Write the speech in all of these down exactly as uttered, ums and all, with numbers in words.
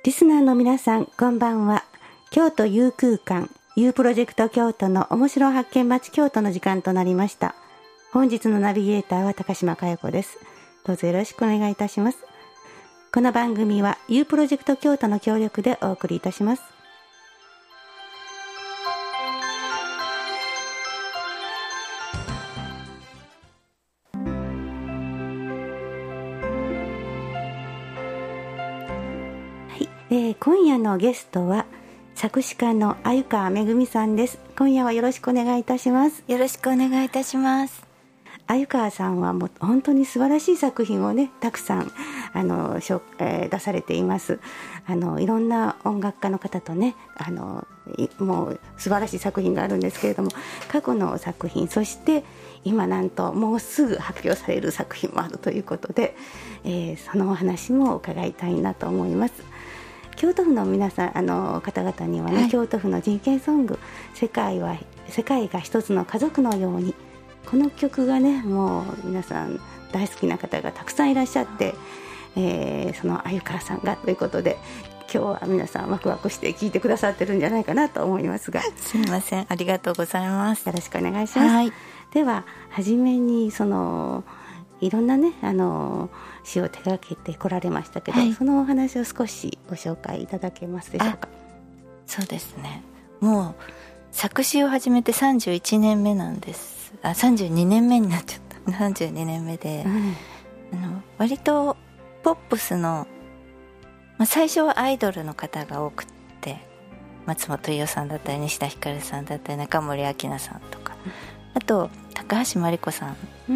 リスナーの皆さん、こんばんは。京都 U 空間 U プロジェクト京都の面白発見町京都の時間となりました。本日のナビゲーターは高島佳代子です。どうぞよろしくお願いいたします。この番組は U プロジェクト京都の協力でお送りいたします。えー、今夜のゲストは作詞家の鮎川めぐみさんです。今夜はよろしくお願いいたします。 よろしくお願いいたします。 鮎川さんはもう本当に素晴らしい作品をねたくさんあの、しょ、えー、出されています。あのいろんな音楽家の方とねあのもう素晴らしい作品があるんですけれども、過去の作品、そして今なんともうすぐ発表される作品もあるということで、えー、そのお話も伺いたいなと思います。京都府の皆さんあの方々にはね、はい、京都府の人権ソング世界は世界が一つの家族のように、この曲がねもう皆さん大好きな方がたくさんいらっしゃって、えー、その鮎川さんがということで今日は皆さんワクワクして聴いてくださってるんじゃないかなと思いますがすみません、ありがとうございます。 よろしくお願いします、はい、では初めにそのいろんなねあの詩を手掛けてこられましたけど、はい、そのお話を少しご紹介いただけますでしょうか。 そうですね、もう作詞を始めてさんじゅういちねんめなんです。あ、さんじゅうにねんめになっちゃった。さんじゅうにねんめで、うん、あの割とポップスの、まあ、最初はアイドルの方が多くって松本伊代さんだったり西田ひかるさんだったり中森明菜さんとか、うん、あと高橋真梨子さん、うん、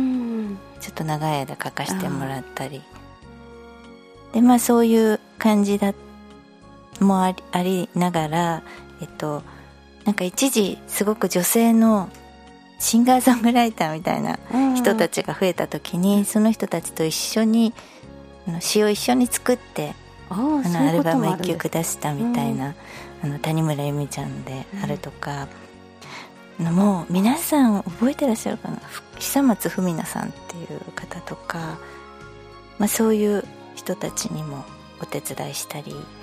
ちょっと長い間書かせてもらったりで、まあそういう感じだもあり、ありながら、えっとなんか一時すごく女性のシンガーソングライターみたいな人たちが増えた時に、その人たちと一緒に詩を一緒に作ってあのアルバムいっきょく出したみたいな、あの谷村由美ちゃんであるとか、もう皆さん覚えてらっしゃるかな、久松文奈さんっていう方とか、まあ、そういう人たちにもお手伝いしたり、うん、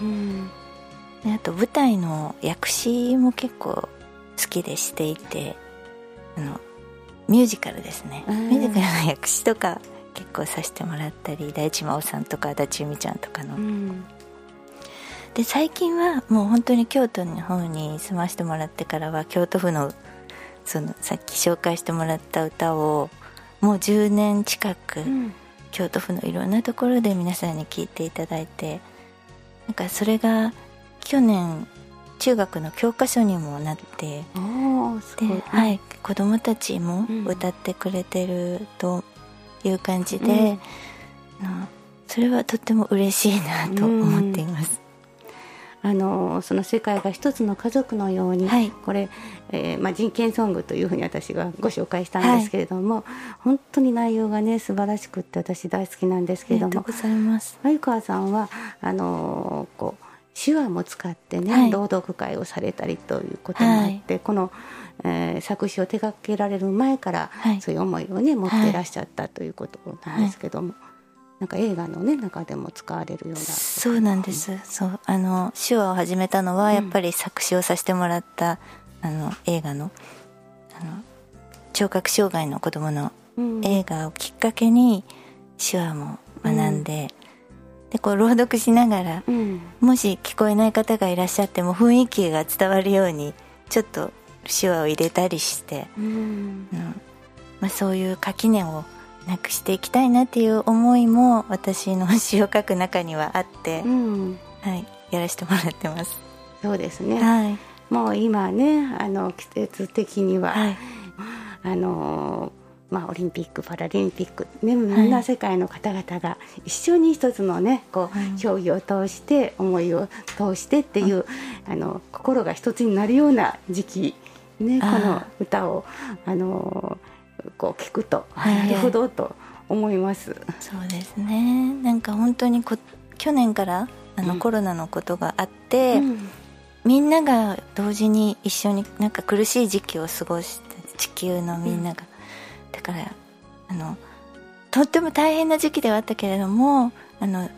であと舞台の訳詞も結構好きでしていて、あのミュージカルですね、ミュージカルの訳詞とか結構させてもらったり、大地真央さんとか足立由美ちゃんとかの、うん、で最近はもう本当に京都の方に住ませてもらってからは京都府のそのさっき紹介してもらった歌をもうじゅうねん近く、うん、京都府のいろんなところで皆さんに聴いていただいて、なんかそれが去年中学の教科書にもなって、で、はい、子どもたちも歌ってくれてるという感じで、うん、それはとっても嬉しいなと思っています。 あのその世界が一つの家族のように、はい、これ、えーまあ、人権ソングというふうに私がご紹介したんですけれども、はい、本当に内容がね素晴らしくって私大好きなんですけれども、ありがとうございます。鮎川さんはあのこう手話も使ってね、はい、朗読会をされたりということもあって、はい、この、えー、作詞を手掛けられる前から、はい、そういう思いをね持っていらっしゃったということなんですけども、はい、なんか映画の、ね、中でも使われるような。 そうなんです、そう、あの手話を始めたのはやっぱり作詞をさせてもらった、うん、あの映画の、あの聴覚障害の子どもの映画をきっかけに手話も学んで、うん、でこう朗読しながら、うん、もし聞こえない方がいらっしゃっても雰囲気が伝わるようにちょっと手話を入れたりして、うんうんまあ、そういう垣根をなくしていきたいなっていう思いも私の詩を書く中にはあって、うんはい、やらせてもらってます。 そうですね、はい、もう今ねあの季節的には、はい、あのまあ、オリンピックパラリンピック、ね、みんな世界の方々が一緒に一つの、ね、こう競技を通して思いを通してっていう、あの心が一つになるような時期、ね、この歌をあのこう聞くと、はい、なるほどと思います。 そうですね、なんか本当にこ去年からあの、うん、コロナのことがあって、うん、みんなが同時に一緒になんか苦しい時期を過ごして地球のみんなが、うん、だからあのとっても大変な時期ではあったけれども、あの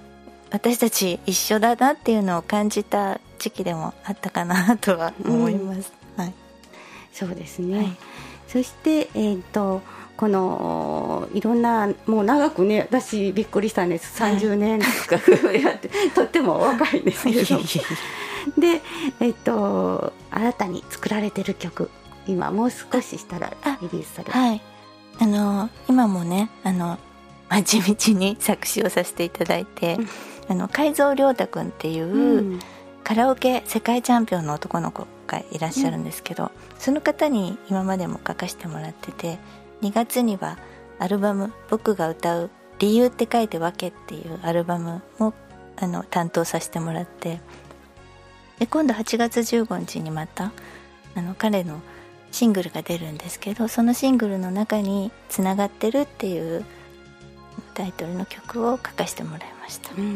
私たち一緒だなっていうのを感じた時期でもあったかなとは思います、うん、はい、 そうですね、 はい、 そして、えー、とこのいろんなもう長くね、私びっくりしたんです、さんじゅうねん近くやってとってもお若いんですけれどもで、えー、と新たに作られてる曲、今もう少ししたらリリースされる、 はい、あの今もね、あの地道に作詞をさせていただいて、うん、あの海蔵亮太くんっていう、うん、カラオケ世界チャンピオンの男の子がいらっしゃるんですけど、うん、その方に今までも書かせてもらってて、にがつにはアルバム「僕が歌う理由って書いてわけ」っていうアルバムもあの担当させてもらって、で今度はちがつじゅうごにちにまたあの彼のシングルが出るんですけど、そのシングルの中に「つながってる」っていうタイトルの曲を書かせてもらいました。うん、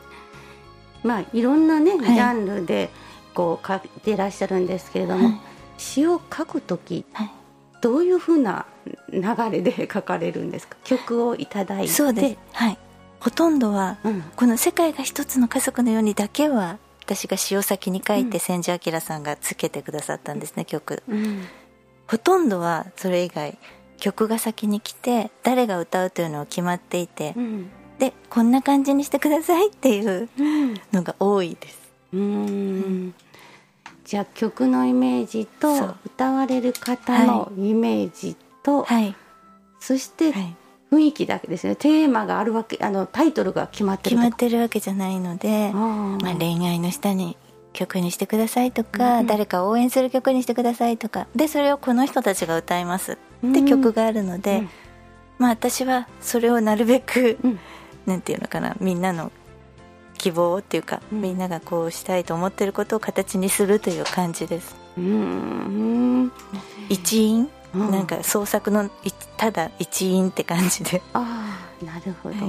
まあいろんなね、はい、ジャンルでこう書いていらっしゃるんですけれども、はい、詩を書くとき、はい、どういうふうな流れで書かれるんですか？曲をいただいて。 そうです、はい、ほとんどは、うん、この世界が一つの家族のようにだけは私が詩を先に書いて、うん、千住明さんがつけてくださったんですね、曲、うん、ほとんどはそれ以外曲が先に来て誰が歌うというのは決まっていて、うん、でこんな感じにしてくださいっていうのが多いです、うん、うん、じゃあ曲のイメージと歌われる方のイメージと、はい、そして雰囲気だけですね、テーマがあるわけ、あのタイトルが決まってるとか決まってるわけじゃないので、まあ、恋愛の下に曲にしてくださいとか、うん、誰かを応援する曲にしてくださいとかで、それをこの人たちが歌いますって曲があるので、うん、まあ私はそれをなるべく、うん、なんていうのかな、みんなの希望っていうか、うん、みんながこうしたいと思ってることを形にするという感じです。うん、一員、うん、なんか創作のただ一員って感じで。 ああ、なるほど、はい、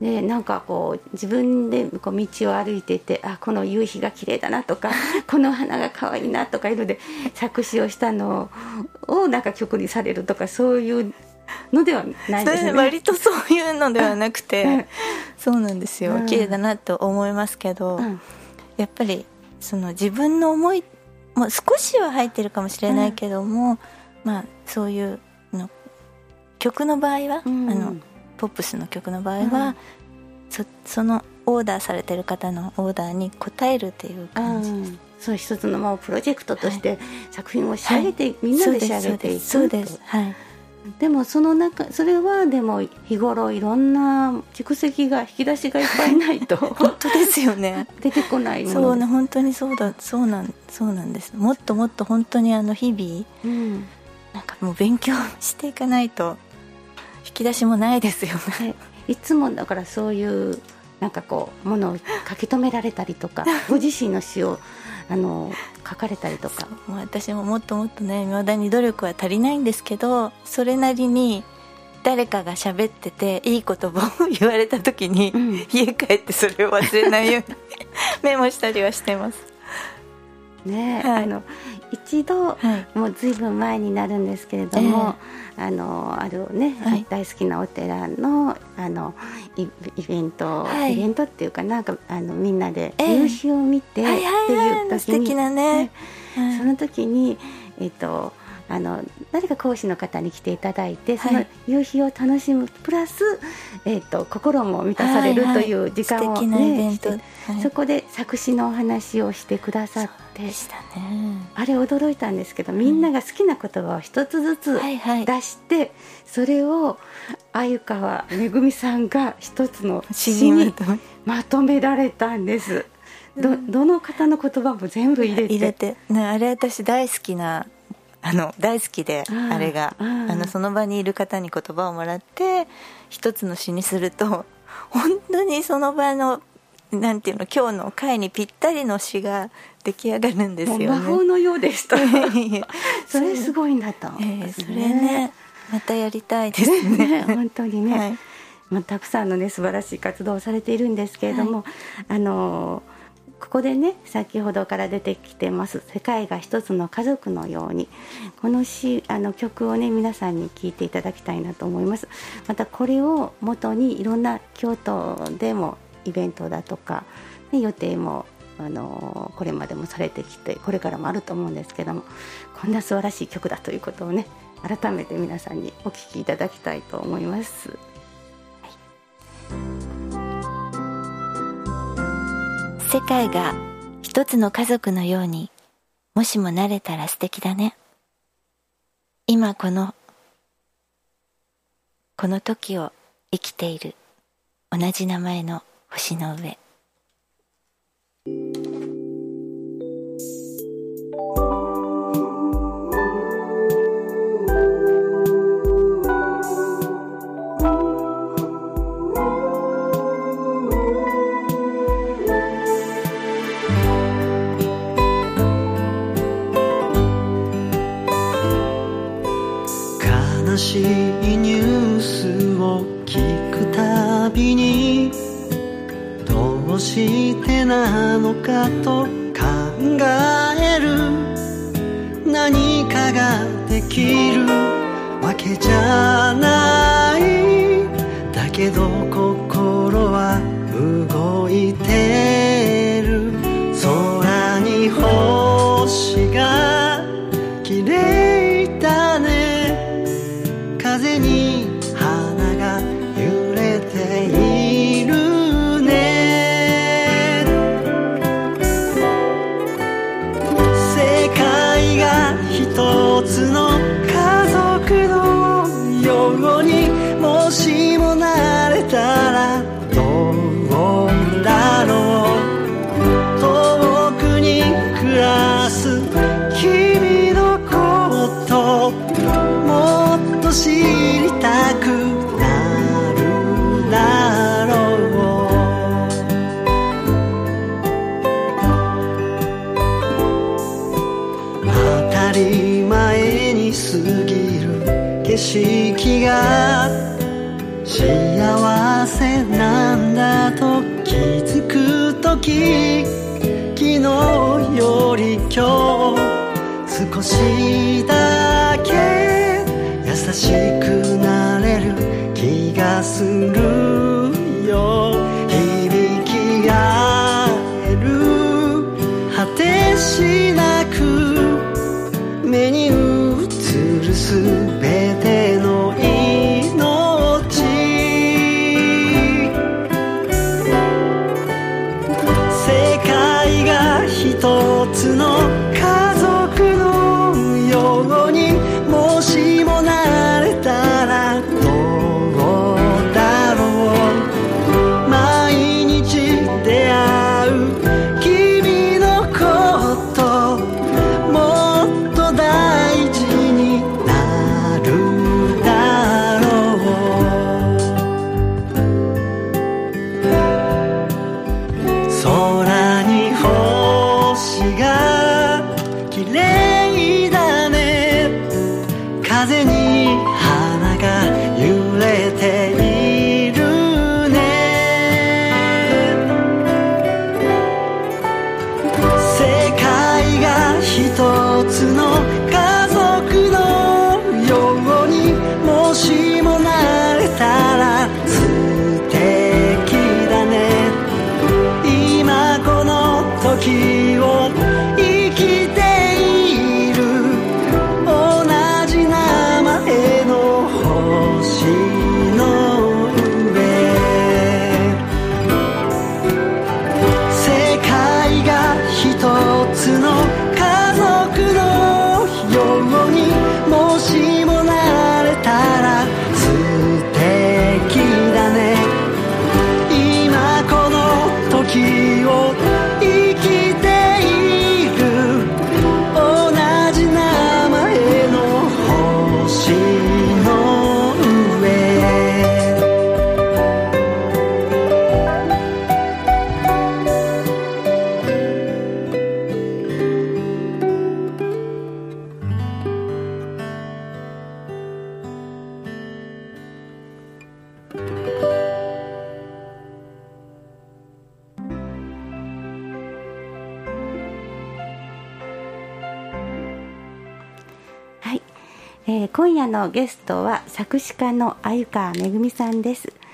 でなんかこう自分でこう道を歩いていて、あこの夕日が綺麗だなとかこの花が可愛いなとかいうので作詞をしたのをなんか曲にされるとか、そういうのではないですね。 割とそういうのではなくてそうなんですよ、綺麗だなと思いますけど、うん、やっぱりその自分の思いも少しは入ってるかもしれないけども、うん、まあそういうの曲の場合は、うん、あのポップスの曲の場合は、うん、そ, そのオーダーされてる方のオーダーに応えるっていう感じです、うん、 そう一つのもうプロジェクトとして作品を仕上げて、はい、みんなで仕上げていく。 そうです、はい、 でもその中それはでも日頃いろんな蓄積が引き出しがいっぱいないと本当ですよね出てこないものです。 そうね、本当にそうだ、そうなんそうなんです。もっともっと本当にあの日々、うん、なんかもう勉強していかないと引き出しもないですよね。 いつもだからそういうなんかこうものを書き留められたりとかご自身の詩をあの書かれたりとか。 もう私ももっともっとね、未だに努力は足りないんですけど、それなりに誰かが喋ってていい言葉を言われた時に、うん、家帰ってそれを忘れないようにメモしたりはしてますね。はい、あの一度、はい、もうずいぶん前になるんですけれども、えー、あのあるね、はい、大好きなお寺のあの イ, イベント、はい、イベントっていうかなんかあのみんなで夕日を見てっていう時に、はいはいはい、 素敵なね、 はい、その時にえっ、ー、とあの誰か講師の方に来ていただいて、その夕日を楽しむプラス、えー、と心も満たされるという時間を、ね、はいはい、素敵なイベント、はい、そこで作詞のお話をしてくださって、 でしたね、 あれ驚いたんですけど、みんなが好きな言葉を一つずつ出して、はいはい、それを鮎川めぐみさんが一つの詩にまとめられたんです。ど, どの方の言葉も全部入れて、 入れて、ね、あれ私大好きなあの大好きで、あれがあのその場にいる方に言葉をもらって一つの詩にすると、本当にその場のなんていうの、今日の会にぴったりの詩が出来上がるんですよね。 もう魔法のようでしたそれすごいんだと、 えー、それねまたやりたいですね本当にね、はい、まあ、たくさんのね素晴らしい活動をされているんですけれども、はい、あのここでね先ほどから出てきてます世界が一つの家族のように、この詩あの曲をね皆さんに聴いていただきたいなと思います。またこれを元にいろんな京都でもイベントだとか、ね、予定もあのこれまでもされてきてこれからもあると思うんですけども、こんな素晴らしい曲だということをね改めて皆さんにお聴きいただきたいと思います。はい、 世界が一つの家族のようにもしもなれたら素敵だね。今このこの時を生きている同じ名前の星の上。 悲しいニュースを聞くたびにどうしてなのかと考える。何かができるわけじゃない。だけど心は動いてる。空に星が綺麗だね。風に花が揺れているね。世界が一つの家族のようにもしもなれたらどうだろう。遠くに暮らす君のこともっと知りたくなるだろう。当たり前に過ぎる景色が幸せなんだと気づくとき、昨日より今日少しだけ優しくなれる気がするよ。響き合える果てしなく目に映るすべての命。世界が一つの家族のようにもしもなれたらどうだろう。毎日出会う君のこともっと大事になるだろう。空に星が綺麗だね。風に花が揺れているね。世界が一つの家族のようにもしもなれたら素敵だね。今この時を生きている同じ名前の星の上。世界が一つの家族のようにもしもなれたら素敵だね。今この時を生きている同じ名前の星の上。 はい、えー今夜のゲストは作詞家の鮎川めぐみさんです。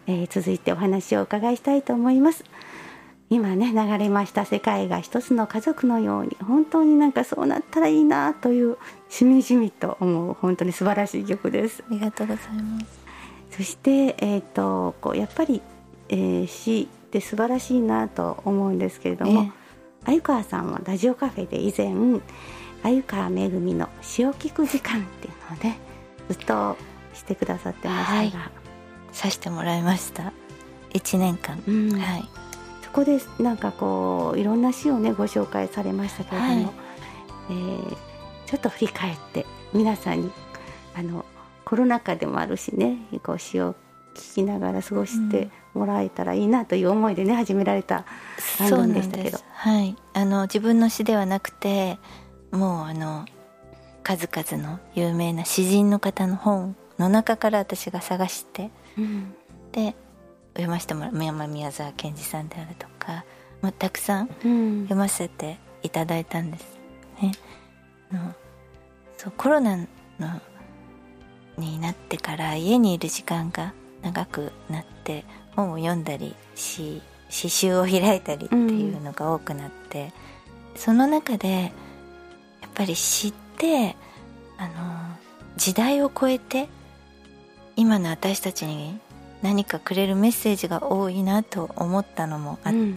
えー、続いてお話をお伺いしたいと思います。今ね流れました世界が一つの家族のように、本当になんかそうなったらいいなというしみじみと思う本当に素晴らしい曲です。 ありがとうございます。 そして、えー、とこうやっぱり、えー、詩って素晴らしいなと思うんですけれども、えー、鮎川さんはラジオカフェで以前鮎川めぐみの詩を聞く時間っていうのをねずっとしてくださってましたが、はい、 させてもらいましたいちねんかん、うん、はい、 そこでなんかこういろんな詩をねご紹介されましたけれども、はい、えー、ちょっと振り返って皆さんにあのコロナ禍でもあるしね、こう詩を聞きながら過ごしてもらえたらいいなという思いでね始められた番組でしたけど、 はい、あの自分の詩ではなくてもうあの数々の有名な詩人の方の本の中から私が探して、うん、で読ませてもらう山宮沢賢治さんであるとか、もうたくさん読ませていただいたんですね、うん、のそうコロナのになってから家にいる時間が長くなって本を読んだり詩詩集を開いたりっていうのが多くなって、うん、その中でやっぱり詩ってあの時代を超えて今の私たちに何かくれるメッセージが多いなと思ったのもあって、うんうん、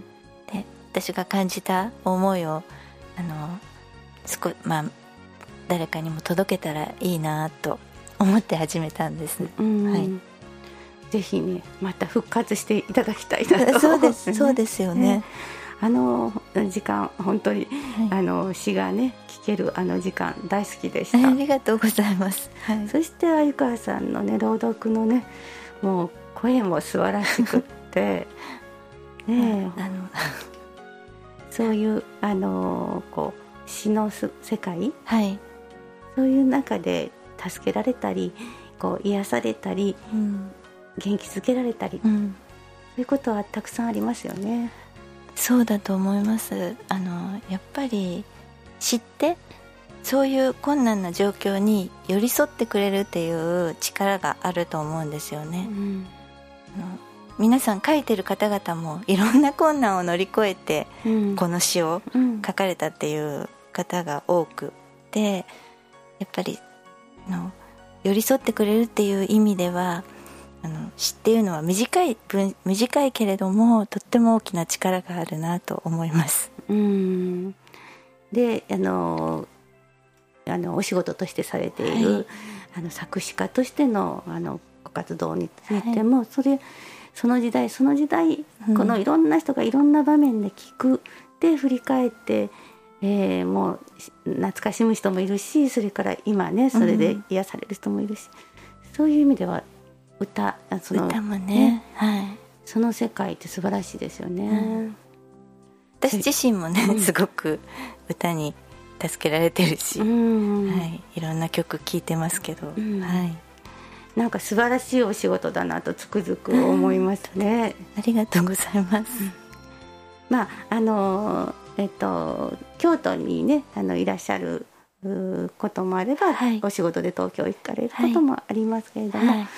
で私が感じた思いをあの少、まあ、誰かにも届けたらいいなと思って始めたんです、うんはい、 ぜひねまた復活していただきたいなとそうです、そうですよね、 あの時間本当に、はい、あの詩がね聞けるあの時間大好きでした。 ありがとうございます、 はい、そして鮎川さんのね朗読のねもう声も素晴らしくってねえあのそういうあのこう詩の世界、はい、そういう中で助けられたりこう癒されたり、うん、元気づけられたり、うん、そういうことはたくさんありますよね。 そうだと思います。あのやっぱり知ってそういう困難な状況に寄り添ってくれるっていう力があると思うんですよね、うん、あの皆さん書いてる方々もいろんな困難を乗り越えて、うん、この詩を書かれたっていう方が多くて、やっぱりの寄り添ってくれるっていう意味ではあの詩っていうのは短い分短いけれどもとっても大きな力があるなと思います。 うんであのあのお仕事としてされている、はい、あの作詞家としてのあのご活動についても、はい、それその時代その時代、うん、このいろんな人がいろんな場面で聞くで振り返ってえー、もう懐かしむ人もいるし、それから今ねそれで癒される人もいるし、うん、そういう意味では歌その歌もね、はい、 その世界って素晴らしいですよね、うん、 私自身もね、うん、すごく歌に助けられてるし、うんはい、いろんな曲聴いてますけど、うんはい、 なんか素晴らしいお仕事だなとつくづく思いますね、 うん、ありがとうございます、うん、 まああのえっと京都にねあのいらっしゃることもあれば、はい、お仕事で東京行かれることもありますけれども、はいはい、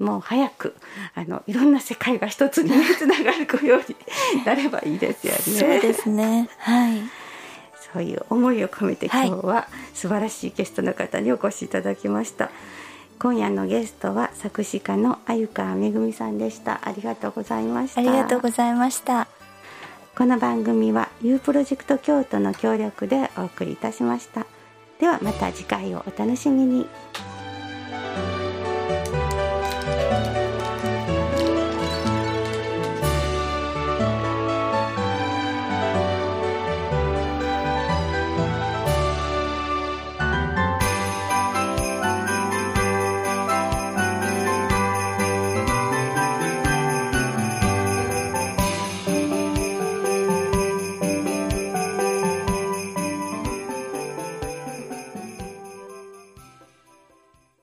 もう早くあのいろんな世界が一つにつながるようになればいいですよね。 そうですね、はい、 そういう思いを込めて今日は素晴らしいゲストの方にお越しいただきました。今夜のゲストは作詞家の鮎川めぐみさんでした。ありがとうございました。 ありがとうございました。 この番組は ユー プロジェクト京都の協力でお送りいたしました。ではまた次回をお楽しみに。